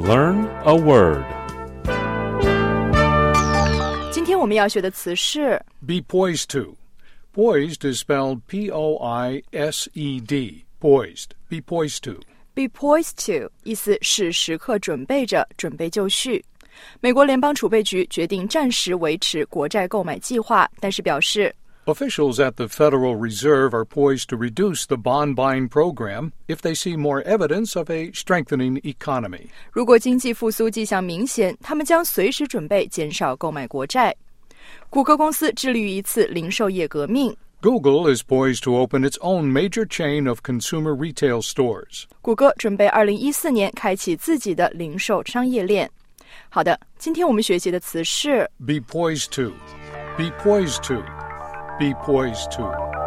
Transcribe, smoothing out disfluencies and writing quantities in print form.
Learn a word. 今天我们要学的词是 Be poised to. Poised is spelled P-O-I-S-E-D. Poised. Be poised to. Be poised to 意思是时刻准备着，准备就绪。美国联邦储备局决定暂时维持国债购买计划，但是表示 Officials at the Federal Reserve are poised to reduce the bond buying program if they see more evidence of a strengthening economy. 如果经济复苏迹象明显，他们将随时准备减少购买国债。谷歌公司致力于一次零售业革命。 Google is poised to open its own major chain of consumer retail stores. 谷歌准备2014年开启自己的零售商业链。好的，今天我们学习的词是 Be poised to. Be poised to.Be poised to.